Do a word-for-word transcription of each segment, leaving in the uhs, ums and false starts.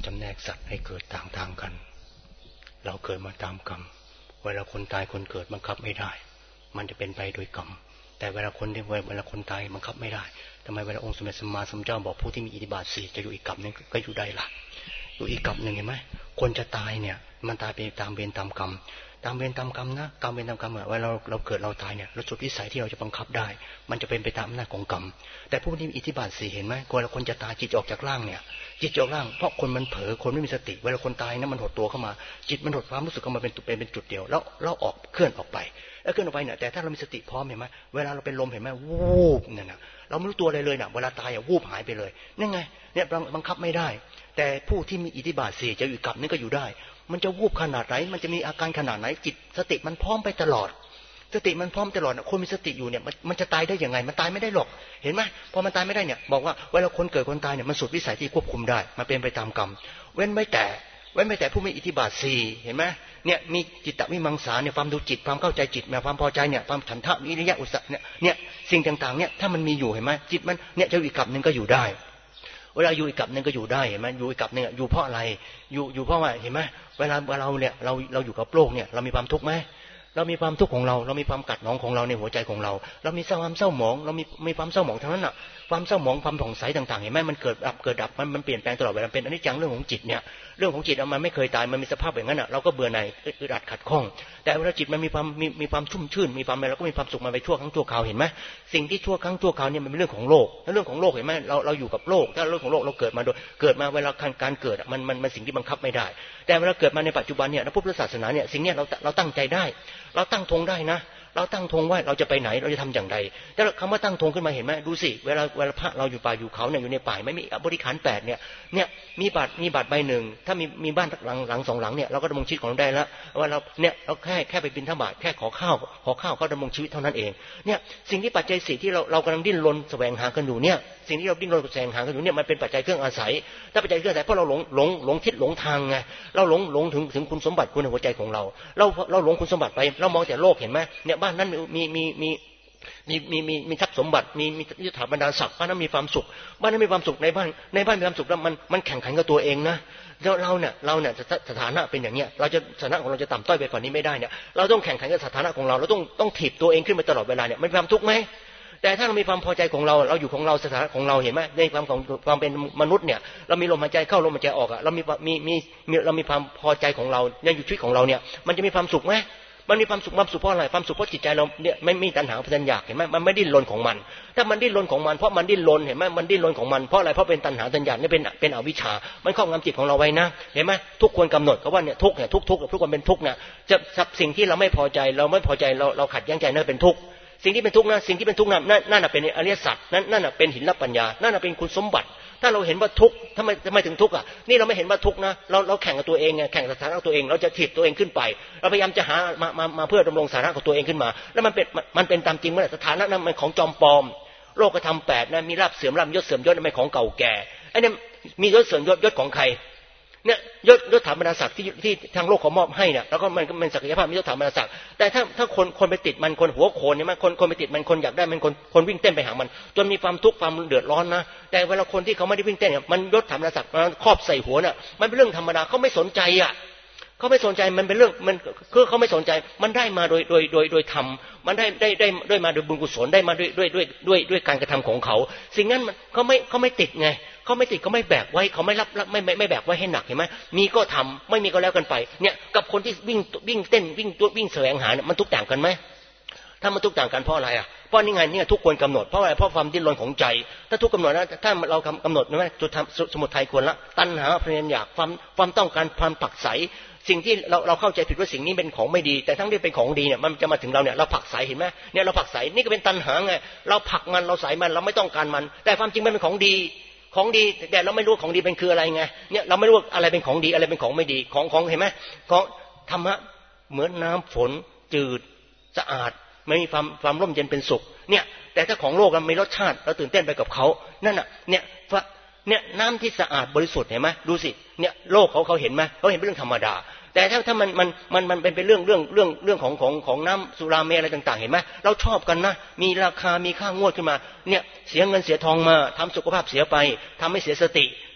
จำแนกสัตว์ให้เกิดต่างๆกันเราเกิดมาตามกรรมเวลาคนตายคนเกิดบังคับไม่ได้มันจะเป็นไปโดยกรรมแต่เวลาคนที่เวลาคนตายบังคับไม่ได้ทำไมเวลาองค์สมเด็จสัมมาสัมพุทธเจ้าบอกผู้ที่มีอิทธิบาทสี่จะอยู่อีกกรรมนึงก็อยู่ได้ล่ะอยู่อีกกรรมนึงเห็นไหมคนจะตายเนี่ยมันตายไปตามเวรตามกรรมตามเวรตามกรรมนะตามเวรตามกรรมเวลาเราเราเกิดเราตายเนี่ยเราจุดวิสัยที่เราจะบังคับได้มันจะเป็นไปตามอำนาจของกรรมแต่ผู้ที่มีอิทธิบาทสี่เห็นไหมเวลาคนจะตายจิตออกจากร่างเนี่ยจิตออกร่างเพราะคนมันเผลอคนไม่มีสติเวลาคนตายนะมันหดตัวเข้ามาจิตมันหดความรู้สึกเข้ามาเป็นเป็นเป็นจุดเดียวแล้วเราออกเคลื่อนออกไปแล้วเคลื่อนออกไปเนี่ยแต่ถ้าเรามีสติพร้อมเห็นไหมเวลาเราเป็นลมเห็นไหมวูบเนี่ยนะเราไม่รู้ตัวอะไรเลยนะเวลาตายอ่ะวูบหายไปเลยนั่นไงเนี่ยบังคับไม่ได้แต่ผู้ที่มีอิทธิบาทสี่จะอยู่กับนี่ก็อยู่ได้มันจะวูบขนาดไหนมันจะมีอาการขนาดไหนจิตสติมันพร้อมไปตลอดสติมันพร้อมตลอดคนมีสติอยู่เนี่ยมันจะตายได้ยังไงมันตายไม่ได้หรอกเห็นไหมพอมันตายไม่ได้เนี่ยบอกว่าเวลาคนเกิดคนตายเนี่ยมันสุดวิสัยที่ควบคุมได้มันเป็นไปตามกรรมเว้นไม่แต่เว้นไม่แต่ผู้มีอิทธิบาทสี่เห็นไหมเนี่ยมีจิตตวิมังสาเนี่ยความดูจิตความเข้าใจจิตความพอใจเนี่ยความฉันทะวิริยะอุตสาหะเนี่ยเนี่ยสิ่งต่างๆเนี่ยถ้ามันมีอยู่เห็นไหมจิตมันเนี่ยจะอีกกับนึงก็อยู่ได้เวลาอยู่อีกกับนึงก็อยู่ได้เห็นไหมอยู่อีกกับนึงอยู่เพราะอะไรอยู่อยู่เพราะว่าเห็นไหมเวลาเราเนี่ยเราเราอยู่กับโลกเนี่ยเรามีความทุกข์ไหมเรามีความทุกข์ของเราเรามีความกัดหนองของเราในหัวใจของเราเรามีความเศร้าหมองเรามีมีความเศร้าหมองทั้งนั้นอ่ะความเศร้าหมองความผ่องใสต่างๆเห็นไหมมันเกิดดับเกิดดับมันมันเปลี่ยนแปลงตลอดเวลาเป็นอนิจจังเรื่องของจิตเนี่ยเรื่องของจิตมันไม่เคยตายมันมีสภาพอย่างนั้นอ่ะเราก็เบื่อหน่ายอึดอัดขัดข้องแต่เวลาจิตมันมีความมีมีความชุ่มชื่นมีความอะไรเราก็มีความสุขมาไปชั่วครั้งชั่วคราวเห็นไหมสิ่งที่ชั่วครั้งชั่วคราวเนี่ยมันเป็นเรื่องของโลกแล้วเรื่องของโลกเห็นไหมเราเราอยู่กับโลกถ้าเรื่องของโลกเราเกิดมาโดยเกิดมาเวลาการเกิดมันมันมันสิ่งที่บังคับไม่ได้แต่เวลาเกิดมาในปัจจุบันเนี่ยพระพุทธศาสนาเนี่ยสิ่งนี้เราเราตั้งใจได้เราตั้งธงได้นะเราตั้งธงไว้เราจะไปไหนเราจะทำอย่างไรแต่คำว่าตั้งธงขึ้นมาเห็นไหมดูสิเวลาเวลาพระเราอยู่ป่าอยู่เขาเนี่ยอยู่ในป่าไม่มีบริขารแปดเนี่ยเนี่ยมีบัตรมีบัตรใบหนึ่งถ้ามีมีบ้านหลังหลังสองหลังเนี่ยเราก็ดำรงชีวิตของเราได้แล้วว่าเราเนี่ยเราแค่แค่ไปบิณฑบาตแค่ขอข้าวขอข้าวก็ดำรงชีวิตเท่านั้นเองเนี่ยสิ่งที่ปัจจัยสี่ที่เราเรากำลังดิ้นรนแสวงหากันอยู่เนี่ยสิ่งที่เราดิ้นรนแสวงหากันอยู่เนี่ยมันเป็นปัจจัยเครื่องอาศัยถ้าปัจจัยเครื่องอาศัยเพราะเราหลงหลงหลงทิศหลงทางไงเราหลงหลงถึงถึงคุณสมบัติคุณในหัวใจของเราเราเราหลงคุณสมบัติไปเรามองแต่โลกเห็นไหมเนี่ยบ้านนั้นมีมีมีมีมีมีมีทรัพย์สมบัติมีมียศถาบรรดาศักดิ์บ้านนั้นมีความสุขบ้านนั้นมีความสุขในบ้านในบ้านมีความสุขแล้วมันมันแข่งขันกับตัวเองนะเราเราเนี่ยเราเนี่ยสถานะเป็นอย่างเงี้ยเราจะสถานะของเราจะต่ำต้อยไปกว่านี้ไม่ได้เนี่ยเราต้องแข่งขันกับสถานะของเราเราต้องต้องถีบตัวเองขึ้นมาตลอดเวลาเนี่ยมันมีความทุกข์ไหมแต่ถ้าเรามีความพอใจของเราเราอยู่ของเราสถานะของเราเห็นไหมในความของความเป็นมนุษย์เนี่ยเรามีลมหายใจเข้าลมหายใจออกอ่ะเรามีมีมีเรามีความพอใจของเราในอยู่ชีวิตของเราเนี่ยมันจะมีความสุขไหมมันมีความสุขความสุขเพราะอะไรความสุขเพราะจิตใจเราเนี่ยไม่มีตัณหาพยัญชนะอยากเห็นไหมมันไม่ดิ้นรนของมันถ้ามันดิ้นรนของมันเพราะมันดิ้นรนเห็นไหมมันดิ้นรนของมันเพราะอะไรเพราะเป็นตัณหาพยัญชนะนี่เป็นเป็นอวิชชามันครอบงำจิตของเราไว้นะเห็นไหมทุกควรกำหนดก็ว่าเนี่ยทุกเนี่ยทุกทุกทุกคนเป็นทุกเนี่ยจะสิ่งที่เราไม่พอใจเราไม่พอใจเราเราขัดแย้งใจนั่นเป็นทุกสิ่งที่เป็นทุกข์นะสิ่งที่เป็นทุกข์นั้นนั่นน่ะเป็นอริยสัจนั่นนั่นน่ะเป็นหินละปัญญานั่นน่ะเป็นคุณสมบัติถ้าเราเห็นว่าทุกข์ทำไมทำไมถึงทุกข์อ่ะนี่เราไม่เห็นว่าทุกข์นะเราเราแข่งกับตัวเองไงแข่งกับสถานะตัวเองเราจะถีบตัวเองขึ้นไปเราพยายามจะหามามามาเพื่อดำรงสถานะของตัวเองขึ้นมาแล้วมันเป็นมันเป็นตามจริงเมื่อสถานะนั้นมันของจอมปลอมโลกธรรมแปดนะมีลาภเสื่อมลาภยศเสื่อมยศไม่ของเก่าแก่ไอ้นี่มียศเสื่อมยศยศของใครเนี่ยยศยศถาบรรดาศักดิ์ที่ที่ทางโลกเขามอบให้เนี่ยแล้วก็มันมันศักยภาพมียศถาบรรดาศักดิ์แต่ถ้าถ้าคนคนไปติดมันคนหัวโขนเนี่ยมันคนคนไปติดมันคนอยากได้มันคนคนวิ่งเต้นไปหามันจนมีความทุกข์ความเดือดร้อนนะแต่เวลาคนที่เขาไม่ได้วิ่งเต้นเนี่ยมันยศถาบรรดาศักดิ์มันครอบใส่หัวเนี่ยมันเป็นเรื่องธรรมดาเขาไม่สนใจอ่ะเขาไม่สนใจมันเป็นเรื่องมันคือเขาไม่สนใจมันได้มาโดยโดยโดยโดยธรรมมันได้ได้ได้ด้วยมาโดยบุญกุศลได้มาด้วยด้วยด้วยด้วยด้วยการกระทำของเขาสิ่งนั้นมันเขาไม่เขาไม่ติดไงเขาไม่ติดเขาไม่แบกไว้เขาไม่รับไม่ไม่ไม่แบกไว้ให้หนักเห็นไหมมีก็ทำไม่มีก็แล้วกันไปเนี่ยกับคนที่วิ่งวิ่งเต้นวิ่งตัววิ่งแสวงหาเนี่ยมันทุกต่างกันไหมถ้ามันทุกต่างกันเพราะอะไรอ่ะเพราะนี่ไงเนี่ยทุกคนกำหนดเพราะอะไรเพราะความดิ้นรนของใจถ้าทุกกำหนดนะถ้าเรากำหนดนะจุดสมุทัยควรละตัณหาพยายามอยากความความต้องการความผักใสสิ่งที่เราเราเข้าใจผิดว่าสิ่งนี้เป็นของไม่ดีแต่ทั้งที่เป็นของดีเนี่ยมันจะมาถึงเราเนี่ยเราผักใสเห็นไหมเนี่ยเราผักใสนี่ก็เป็นตัณหาไงเราผักมันเราใสมันเราไม่ต้องการมันแต่ความจริงมันเป็นของดีของดีแต่เราไม่รู้ของดีเป็นคืออะไรไงเนี่ยเราไม่รู้อะไรเป็นของดีอะไรเป็นของไม่ดีของของเห็นไหมของธรรมะเหมือนน้ำฝนจืดสะอาดไม่มีความความร่มเย็นเป็นสุขเนี่ยแต่ถ้าของโลกมันมีรสชาติเราตื่นเต้นไปกับเขานั่นน่ะเนี่ยเนี่ยน้ำที่สะอาดบริสุทธิ์เห็นไหมดูสิเนี่ยโลกเขาเขาเห็นไหมเขาเห็นเป็นเรื่องธรรมดาแต่ถ้าถ้ามันมันมันมันเป็นเป็นเรื่องเรื่องเรื่องเรื่องของของของน้ำสุราเมอะไรต่างๆเห็นไหมเราชอบกันนะมีราคามีค่างวดขึ้นมาเนี่ยเสียเงินเสียทองมาทำสุขภาพเสียไปทำให้เสียสติ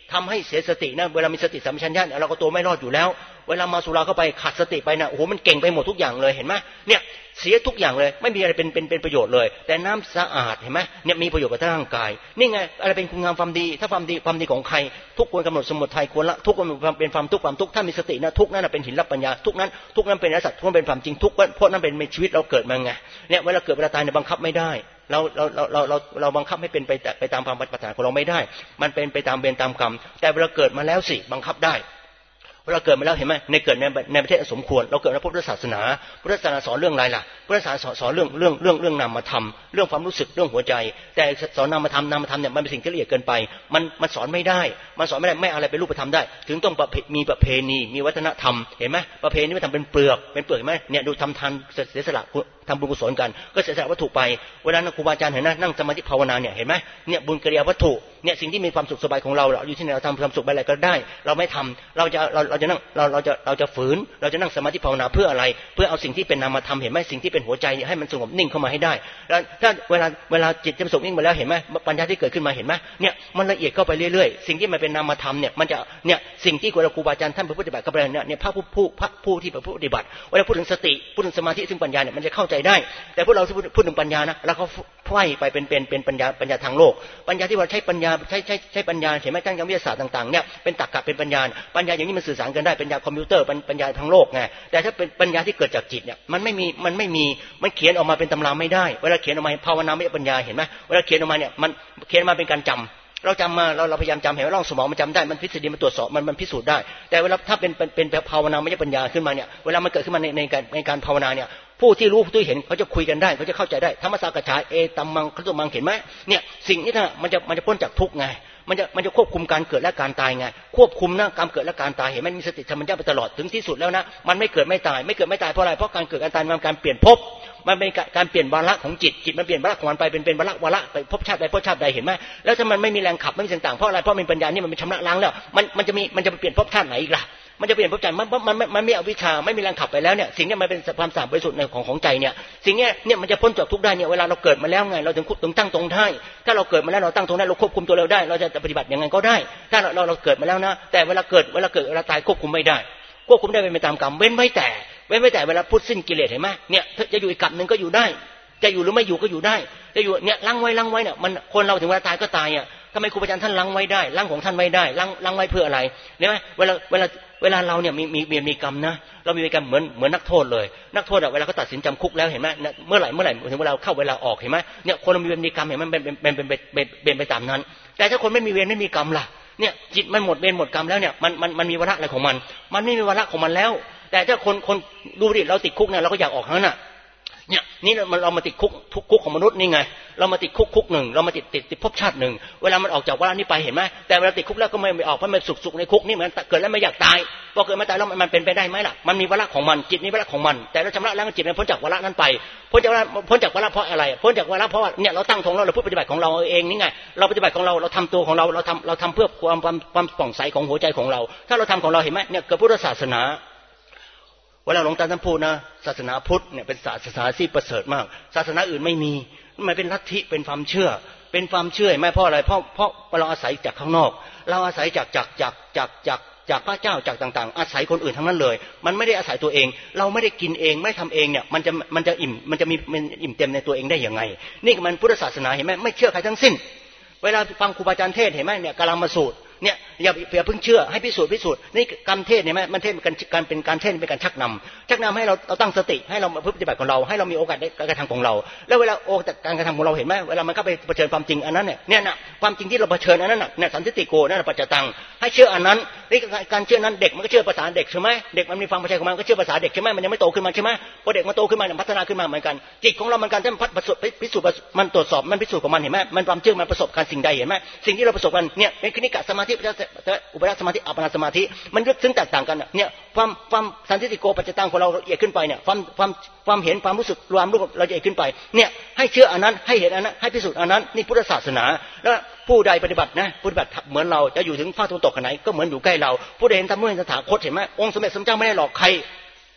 ทำให้เสียสตินะเวลามีสติสัมปชัญญะเราก็ตัวไม่รอดอยู่แล้วเวลามาสุราเข้าไปขาดสติไปนะโอ้โหมันเก่งไปหมดทุกอย่างเลยเห็นไหมเนี่ยเสียทุกอย่างเลยไม่มีอะไรเป็นเป็นเป็นประโยชน์เลยแต่น้ำสะอาดเห็นไหมเนี่ยมีประโยชน์กับร่างกายนี่ไงอะไรเป็นคุณงามความดีถ้าความดีความดีของใครทุกควรกำหนดสมุทัยควรละทุกควรเป็นความทุกข์ความทุกข์ถ้ามีสตินะทุกนั้นเป็นหินรับปัญญาทุกนั้นทุกนั้นเป็นอริยสัจทุกนั้นเป็นความจริงทุกเพราะนั้นเป็นชีวิตเราเกิดมาไงเนี่ยเวลาเกิดเวลาตายเนี่ยบังคับไม่ได้เราเราเราเราเราเราบังคับให้เป็นไปไปตามความปรารถนาของเราไม่ได้มันเป็นไปตามเวรตามกรรมแต่เวลาเกิดมาแล้วสิบังคับได้เวลาเกิดมาแล้วเห็นไหมในเกิดในในประเทศสมควรเราเกิดในพุทธศาสนาพุทธศาสนาสอนเรื่องอะไรล่ะพุทธศาสนาสอนเรื่องเรื่องเรื่องเรื่องนามธรรมเรื่องความรู้สึกเรื่องหัวใจแต่สอนนามธรรมนามธรรมเนี่ยมันเป็นสิ่งที่ละเอียดเกินไปมันมันสอนไม่ได้มันสอนไม่ได้ไม่อะไรเป็นรูปธรรมได้ถึงต้องมีประเพณีมีวัฒนธรรมเห็นไหมประเพณีไม่ทำเป็นเปลือกเป็นเปลือกเห็นไหมเนี่ยดูทำทานเสียสละทำบุญกุศลกันก็เสียสละวัตถุไปเวลาครูบาอาจารย์เห็นนะนั่งสมาธิภาวนาเนี่ยเห็นไหมเนี่ยบุญกิริยาวัตถุเนี่ยสิ่งที่มีความสุขสบายของเราเราอยู่ที่ไหนเราทำความสุขไปอะไรก็ได้เราไม่ทำเราจะเราเราจะนั่งเราเราจะเราจะฝืนเราจะนั่งสมาธิภาวนาเพื่ออะไรเพื่อเอาสิ่งที่เป็นนามธรรมเห็นไหมสิ่งที่เป็นหัวใจให้มันสงบนิ่งเข้ามาให้ได้แล้วถ้าเวลาเวลาจิตจะสงบนิ่งมาแล้วเห็นไหมปัญญาที่เกิดขึ้นมาเห็นไหมเนี่ยมันละเอียดเข้าไปเรื่อยๆสิ่งที่มันเป็นนามธรรมเนี่ยมันจะเนี่ยสิ่งที่ครูบาอาจารย์ท่านปฏิบัติกับเราเนี่ยเนี่ยพระผู้ผู้พระผู้ที่ปฏิบัติเวลาพูดถึงสติพูดถึงสมาธิซึ่งปัญญาเนี่ยมันจะเข้าใจได้แต่พวกเราที่พูดถึงปัญญานะแล้วเขาไขว้ไปเป็นเป็นเป็นปัญญาปัญญาทางโลกปัญญาที่ว่าใช้ปัญญาใช้ใช้ใช้ปัญญาเห็นไหมทางวิทยาศาสตร์ต่างๆเนี่ยเป็นตรรกะเป็นปัญญาปัญญาอย่างนี้มันสื่อสารกันได้ปัญญาคอมพิวเตอร์ปัญญาทางโลกไงแต่ถ้าเป็นปัญญาที่เกิดจากจิตเนี่ยมันไม่มีมันไม่มีมันเขียนออกมาเป็นตำราไม่ได้เวลาเขียนออกมาภาวนาไม่ใช่ปัญญาเห็นไหมเวลาเขียนออกมาเนี่ยมันเขียนมาเป็นการจำเราจำมาเราเราพยายามจำเห็นว่าร่องสมองมันจำได้มันทฤษฎีมันตรวจสอบมันมันพิสูจน์ได้แต่เวลาถ้าเป็นเป็นเป็นภาวนาไม่ใช่ปัญญาขึ้นมาเนี่ยเวลามันเกิดขึ้นมาในในการในการภาวนาเนี่ยผู้ที่รู้ผู้ที่เห็นเขาจะคุยกันได้เขาจะเข้าใจได้ธรรมสากฉาเอตัมมังคตุมังเห็นไหมเนี่ยสิ่งนี้ถ้ามันจะมันจะพ้นจากทุกข์ไงมันจะมันจะควบคุมการเกิดและการตายไงควบคุมนะการเกิดและการตายเห็นไหมมีสติธรรมัญญาไปตลอดถึงที่สุดแล้วนะมันไม่เกิดไม่ตายไม่เกิดไม่ตายเพราะอะไรเพราะการเกิดการตายมันการเปลี่ยนภพมันเป็นการเปลี่ยนวาระของจิตจิตมันเปลี่ยนวาระของมันไปเป็นเป็นวาระวาระไปภพชาติใดภพชาติใดเห็นไหมแล้วถ้ามันไม่มีแรงขับไม่มีสิ่งต่างเพราะอะไรเพราะมันปัญญานี่มันเป็นชำระล้างแล้วมันมันจะมีมันจะเปลี่ยนภพชาติไหนอีกล่ะมันจะเปลี่ยนภพใจมันมันมันไม่เอาวิชาไม่มีแรงขับไปแล้วเนี่ยสิ่งนี้มันเป็นความสะอาดบริสุทธิ์ในของของใจเนี่ยสิ่งนี้เนี่ยมันจะพ้นจากทุกข์ได้เนี่ยเวลาเราเกิดมาแล้วไงเราถึงถึงตั้งตรงได้ถ้าเราเกิดมาแล้วเราตั้งตรงได้เราควบคุมตัวเราได้เราจะปฏิบัติยังไงก็ได้ถ้าเราเราเกิดมาแล้วนะแต่เวลาเกิดเวลาเกิดเวลาตายควบคุมไม่ได้ควบคุมได้เป็นไปตามกรรมเว้นไม่แต่เว้นไม่แต่เวลาพุทธสิ้นกิเลสเห็นไหมเนี่ยจะอยู่อีกกรรมนึงก็อยู่ได้จะอยู่หรือไม่อยู่ก็อยู่ได้จะอยู่เนี่ยล้างไว้ล้างไว้เนี่ยมันคนเราถึงเวลาตายก็ตายอ่ะทำไมครูบาอาจารย์ท่านล้างไว้ได้ล้างของท่านไม่ได้ล้างล้างไว้เพื่ออะไรเนี่ยไหมเวลาเวลาเวลาเราเนี่ยมีมีมีมีกรรมนะเรามีกรรมเหมือนเหมือนนักโทษเลยนักโทษอะเวลาเขาตัดสินจำคุกแล้วเห็นไหมเมื่อไหร่เมื่อไหร่ถึงเวลาเข้าเวลาออกเห็นไหมเนี่ยคนเรามีเวรมีกรรมเห็นไหมเป็นเป็นเป็นเป็นเป็นไปตามนั้นแต่ถ้าคนไม่มีเวรไม่มีกรรมล่ะเนี่ยจิตมันหมดเวรหมดกรรมแล้วเนี่ยมันมันมันมีวาระอะไรของมันมันไม่มีวาระของมันแล้วแต่ถ้าคนคนดูดิเราติดคุกเนี่ยเราก็อยากออกทั้งนั้นอะเนี่ยนี่เราเรามาติดคุกทุกคุกของมนุษย์นี่ไงเรามาติดคุกคุกหนึ่งเรามาติดติดติดภพชาติหนึ่งเวลามันออกจากวาระนี้ไปเห็นไหมแต่เวลาติดคุกแล้วก็ไม่ออกเพราะมันสุขสุขในคุกนี่เหมือนเกิดแล้วไม่อยากตายพอเกิดมาตายแล้วมันเป็นไปได้ไหมล่ะมันมีวาระของมันจิตมีวาระของมันแต่เราชำระล้างจิตมันพ้นจากวาระนั้นไปพ้นจากวาระพ้นจากวาระเพราะอะไรพ้นจากวาระเพราะว่าเนี่ยเราตั้งธงเราเราพูดปฏิบัติของเราเองนี่ไงเราปฏิบัติของเราเราทำตัวของเราเราทำเราทำเพื่อความความความผ่องใสของหัวใจของเราถ้าเราทำของเราเห็นไหมเนี่ยเกิดพุทธศาสนาเวลาหลวงตาท่านพูดนะศาสนาพุทธเนี่ยเป็นศาสนาที่ประเสริฐมากศาสนาอื่นไม่มีมันเป็นลัทธิเป็นความเชื่อเป็นความเชื่อไม่เพราะอะไรเพราะเพราะเราอาศัยจากข้างนอกเราอาศัยจากจากจากจากจากจากพระเจ้าจากต่างๆอาศัยคนอื่นทั้งนั้นเลยมันไม่ได้อาศัยตัวเองเราไม่ได้กินเองไม่ทำเองเนี่ยมันจะมันจะอิ่มมันจะมีมันอิ่มเต็มในตัวเองได้ยังไงนี่มันพุทธศาสนาเห็นไหมไม่เชื่อใครทั้งสิ้นเวลาฟังครูบาอาจารย์เทศเห็นไหมเนี่ยกาลามสูตรเนี่ยอย่าอย่าเพิ่งเชื่อให้พิสูจน์พิสูจน์นี่การเทศเนี่ยมันเทศเป็นการเป็นการเทศเป็นการชักนำชักนำให้เราเราตั้งสติให้เราปฏิบัติของเราให้เรามีโอกาสในการกระทำของเราแล้วเวลาโอกาสการกระทำของเราเห็นไหมเวลามันเข้าไปเผชิญความจริงอันนั้นเนี่ยเนี่ยนะความจริงที่เราเผชิญอันนั้นน่ะเนี่ยสันติโกนั่นปัจจตังให้เชื่ออันนั้นนี่การเชื่อนั้นเด็กมันก็เชื่อภาษาเด็กใช่ไหมเด็กมันมีฟังภาษาของมันก็เชื่อภาษาเด็กใช่ไหมมันยังไม่โตขึ้นมาใช่ไหมพอเด็กมันโตขึ้นมาเนี่ยพัฒนาขึ้นมาเหมือนกันจิตของเรามันการที่มันพิสูจน์พิสูจน์มันตรวจสอบมันพิสูจน์ของมันเห็นไหมมันความเชื่อมันประสบการสิ่งใดเห็นไหมสิ่งที่เราประสบกันเนี่ยเป็นคณิกะสมาธิอุปจารสมาธิอัปปนาสมาธิมันลึกซึ้งแตกต่างกันเนี่ยความความสันติโกปัจจตังของเราละเอียดขึ้นไปเนี่ยความความความเห็นความรู้สึกรวมรูปเราละเอียดขึ้นไปเนี่ยให้เชื่ออันนั้นให้เห็นอันนั้นให้พิสูจน์อันนั้นนี่พุทธศาสนาแล้วผู้ใดปฏิบัตินะปฏิบัติเหมือนเราจะอยู่ถึงภาคตะวันตกขนาดไหนก็เหมือนอยู่ใกล้เราผู้ใดเห็นธรรมะเห็นสถาคตเห็นไหมองค์สมเด็จสมเจ้าไม่ได้หลอกใคร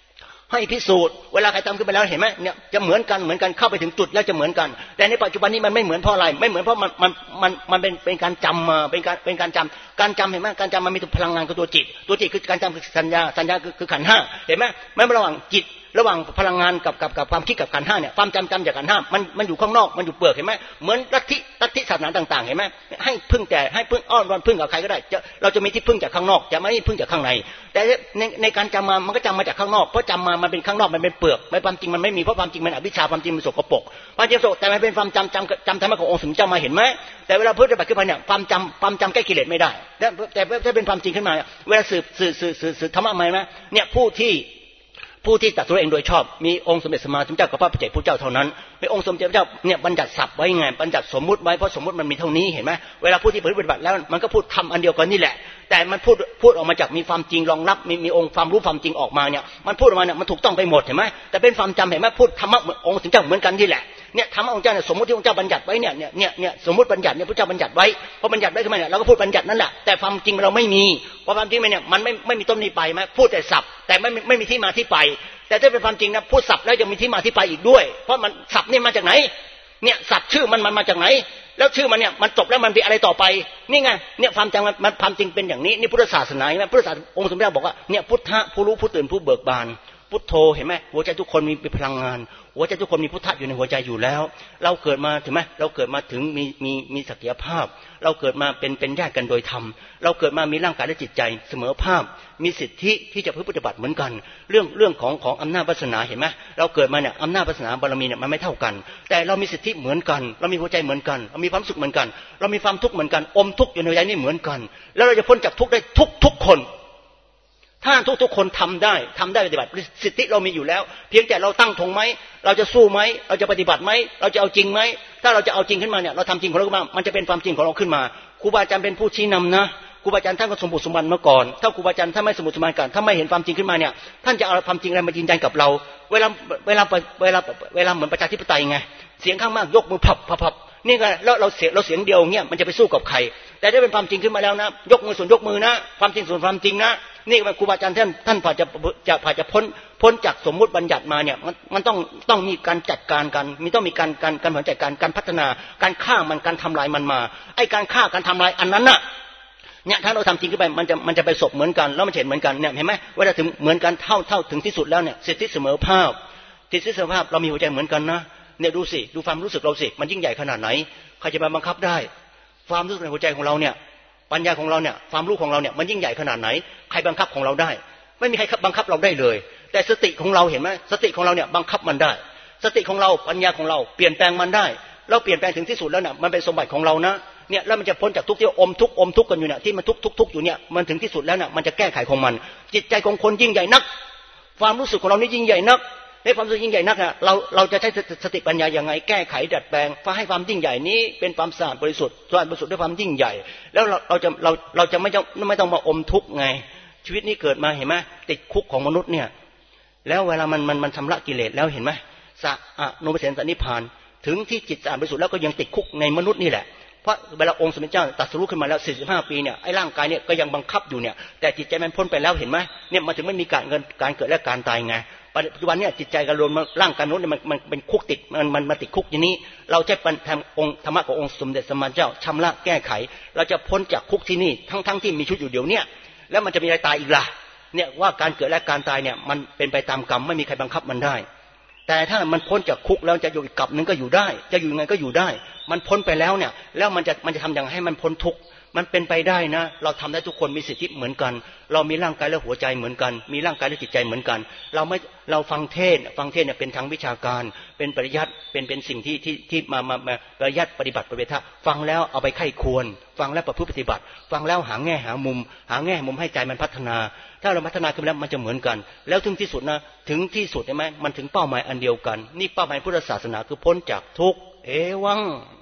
ให้พิสูจน์เวลาใครทำขึ้นไปแล้วเห็นไหมเนี่ยจะเหมือนกันเหมือนกันเข้าไปถึงจุดแล้วจะเหมือนกันแต่ในปัจจุบันนี้มันไม่เหมือนเพราะอะไรไม่เหมือนเพราะมันมันมันมันเป็นเป็นการจำมาเป็นการเป็นการจำการจำเห็นไหมการจำมันมีตัวพลังงานของตัวจิตตัวจิตคือการจำคือสัญญาสัญญาคือคือขันธ์ห้าเห็นไหมไม่ระหว่างจิตระหว่างพลังงานกับกับกับความคิดกับขันธ์ห้าเนี่ยความจำจำจากขันธ์ห้ามันมันอยู่ข้างนอกมันอยู่เปลือกเห็นไหมเหมือนลัทธิลัทธิศาสนาต่างๆเห็นไหมให้พึ่งแต่ให้พึ่งอ้อนวอนพึ่งกับใครก็ได้จะเราจะมีที่พึ่งจากข้างนอกจะไม่พึ่งจากข้างในแต่ในในการจำมามันก็จำมาจากข้างนอกเพราะจำมามันเป็นข้างนอกมันเป็นเปลือกไม่ความจริงมันไม่มีเพราะความจริงมันอวิชชาความจริงมันสกปรกความจริงสกปรกแต่มันเป็นความจำจำจำธรรมะขององค์สมเด็จเจ้ามาเห็นไหมแต่เวลาพูดปฏิบัติขึ้นมาเนี่ยความจำความจำแก้กิเลสไม่ได้แต่ถ้าเป็นความจริงขึ้นมาเวลาสืบสืบสืบสืบธรรมะใหม่ไหมเนี่ยผู้ที่ผู้ที่ตรัสรู้เองโดยชอบมีองค์สมเด็จสัมมาสัมพุทธเจ้ากับพระปัจเจกพุทธเจ้าเท่านั้นมีองค์สมเด็จพระเจ้าเนี่ยบัญญัติศัพท์ไว้ไงบัญญัติสมมุติไว้เพราะสมมุติมันมีเท่านี้เห็นไหมเวลาผู้ที่ปฏิบัติแล้วมันก็พูดทำอันเดียวกันนี่แหละแต่มันพูดพูดออกมาจากมีความจริงรองรับมีมีองค์ความรู้ความจริงออกมาเนี่ยมันพูดออกมาเนี่ยมันถูกต้องไปหมดเห็นไหมแต่เป็นความจำเห็นไหมพูดธรรมะองค์สมเด็จเจ้าเหมือนกันนี่แหละเนี่ยธรรมะองค์เจ้าเนี่ยสมมติที่องค์เจ้าบัญญัติไว้เนี่ยเนี่ยเนี่ยเนี่ยสมมติบัญญัติเนี่ยพระเจ้าบัญญัติไว้พอบัญญัติไว้ขึ้นมาเนี่ยเราก็พูดบัญญัตินั่นแหละแต่ความจริงเราไม่มีเพราะความจริงมันเนี่ยมันไม่ไม่มีต้นนี้ไปไหมพูดแต่ศัพท์แต่ไม่ไม่มีที่มาที่ไปแต่ถ้าเป็นความจริงนะพูดศัพท์แล้วยังมีที่มาที่ไปอีกด้วยเพราะมันศัพท์นี่มาจากไหนเนี่ยศัพท์ชื่อมันมันมาจากไหนแล้วชื่อมันเนี่ยมันจบแล้วมันเป็นอะไรต่อไปนี่ไงเนี่ยความจริงมันความจริงเป็นอย่างนี้นี่พุทธศาสนาใช่ไหมพุทธศาสนาองค์สมเด็จบอกว่าเนี่ยพุทธะผู้รู้ผู้ตื่นผู้เบิกบานพุทโธเห็นไหมหัวใจทุกคนมีพลังงานหัวใจทุกคนมีพุทธะอยู่ในหัวใจอยู่แล้วเราเกิดมาถึงไหมเราเกิดมาถึงมีมีมีศักยภาพเราเกิดมาเป็นเป็นญาติกันโดยธรรมเราเกิดมามีร่างกายและจิตใจเสมอภาพมีสิทธิที่จะปฏิบัติเหมือนกันเรื่องเรื่องของของอำนาจวาสนาเห็นไหมเราเกิดมาเนี่ยอำนาจวาสนาบารมีเนี่ยมันไม่เท่ากันแต่เรามีสิทธิเหมือนกันเรามีหัวใจเหมือนกันเรามีความสุขเหมือนกันเรามีความทุกข์เหมือนกันอมทุกข์อยู่ในหัวใจนี่เหมือนกันแล้วเราจะพ้นจากทุกข์ได้ทุกทุกคนถ้าทุกๆคนทำได้ทำได้ปฏิบัติสิทธิเรามีอยู่แล้วเพียงแต่เราตั้งธงไหมเราจะสู้ไหมเราจะปฏิบัติไหมเราจะเอาจริงไหมถ้าเราจะเอาจริงขึ้นมาเนี่ยเราทำจริงของเราขึ้นมามันจะเป็นความจริงของเราขึ้นมาครูบาอาจารย์เป็นผู้ชี้นำนะครูบาอาจารย์ท่านก็สมบูรณ์สมบันมาก่อนถ้าครูบาอาจารย์ถ้าไม่สมบูรณ์สมบันกันถ้าไม่เห็นความจริงขึ้นมาเนี่ยท่านจะเอาความจริงอะไรมายืนยันกับเราเวลาเวลาเวลาเวลาเหมือนประชาธิปไตยไงเสียงข้างมากยกมือพับพับพับนี่ไงแล้วเราเสียงเราเสียงเดียวเงี้ยมันจะไปสู้กับใครแต่ถ้าเป็นความจริงขึ้นมาแล้วนะยกมือส่วนยกมือนะความจริงส่วนความจริงนะนี่ครูบาอาจารย์ท่านท่านพอจะจะพอจะพ้นพ้นจากสมมุติบัญญัติมาเนี่ยมันมันต้องต้องมีการจัดการกันมีต้องมีการการการจัดการการพัฒนาการฆ่ามันการทำลายมันมาไอ้การฆ่าการทำลายอันนั้นน่ะเนี่ยถ้าเราทำจริงขึ้นไปมันจะมันจะไปศพเหมือนกันแล้วมันเห็นเหมือนกันเนี่ยเห็นไหมเวลาถึงเหมือนกันเท่าเท่าถึงที่สุดแล้วเนี่ยสิทธิเสมอภาพสิทธิเสมอภาพเรามีหัวใจเหมือนกันนะเนี่ยดูสิดูความรู้สึกเราสิมันยิ่งใหญ่ขนาดไหนใครจะมาบังคับได้ความรู้สึกในหัวใจของเราเนี่ยปัญญาของเราเนี่ยความรู้ของเราเนี่ยมันยิ่งใหญ่ขนาดไหนใครบังคับของเราได้ไม่มีใครบังคับเราได้เลยแต่สติของเราเห็นไหมสติของเราเนี่ยบังคับมันได้สติของเราปัญญาของเราเปลี่ยนแปลงมันได้เราเปลี่ยนแปลงถึงที่สุดแล้วเนี่ยมันเป็นสมบัติของเรานะเนี่ยแล้วมันจะพ้นจากทุกข์ที่อมทุกข์อมทุกข์กันอยู่เนี่ยที่มันทุกข์ทุกข์ทุกข์อยู่เนี่ยมันถึงที่สุดแล้วเนี่ยมันจะแก้ไขของมันจิตใจของคนยิ่งใหญ่นักความรู้สึกของเรานี่ยิ่งใหญ่นักในความรู้สึกยิ่งใหญ่นักนะเราเราจะใช้สติปัญญาอย่างไงแก้ไขดัดแปลงเพื่อให้ความยิ่งใหญ่นี้เป็นความสะอาดบริสุทธิ์สะอาดบริสุทธิ์ด้วยความยิ่งใหญ่แล้วเราเราจะเราเราจะไม่ต้องไม่ต้องมาอมทุกข์ไงชีวิตนี้เกิดมาเห็นไหมติดคุกของมนุษย์เนี่ยแล้วเวลามันมันมันชำระกิเลสแล้วเห็นไหมสะอาดโนมเสนสนิพพานถึงที่จิตสะอาดบริสุทธิ์แล้วก็ยังติดคุกในมนุษย์นี่แหละเพราะเวลาองค์สมเด็จเจ้าตรัสรู้ขึ้นมาแล้วสี่สิบห้าปีเนี่ยไอ้ร่างกายเนี่ยก็ยังบังคับอยู่เนี่ยแต่จิตใจมันพ้นไปแล้วเห็นไหมเนี่ยมันถึงไม่มีการเงินการเกิดและการตายไงปัจจุบันเนี่ยจิตใจการรวมร่างกายมนุษย์เนี่ยมันมันเป็นคุกติดมันมันมาติดคุกอย่างนี้เราจะเป็นทำองค์ธรรมะขององค์สมเด็จสัมมาสัมพุทธเจ้าชำระแก้ไขเราจะพ้นจากคุกที่นี่ทั้งทั้งที่มีชีวิตอยู่เดี๋ยวนี้แล้วมันจะมีอะไรตายอีกล่ะเนี่ยว่าการเกิดและการตายเนี่ยมันเป็นไปตามกรรมไม่มีใครบังคับมันได้แต่ถ้ามันพ้นจากคุกแล้วจะอยู่อีกกับนึงก็อยู่ได้จะอยู่ยังไงก็อยู่ได้มันพ้นไปแล้วเนี่ยแล้วมันจะมันจะทำอย่างให้มันพ้นทุกข์มันเป็นไปได้นะเราทำได้ทุกคนมีสิทธิเหมือนกันเรามีร่างกายและหัวใจเหมือนกันมีร่างกายและจิตใจเหมือนกันเราไม่เราฟังเทศฟังเทศเนี่ยเป็นทางวิชาการเป็นปริยัติเป็นเป็นสิ่งที่ที่ที่มามามาปริยัติปฏิบัติปฏิบัติฟังแล้วเอาไปไข้ควรฟังแล้วประพฤติปฏิบัติฟังแล้วหาแง่หามุมหาแง่มุมให้ใจมันพัฒนาถ้าเราพัฒนาขึ้นแล้วมันจะเหมือนกันแล้วถึงที่สุดนะถึงที่สุดใช่ไหมมันถึงเป้าหมายอันเดียวกันนี่เป้าหมายพุทธศาสนาคือพ้นจากทุกข์เอวัง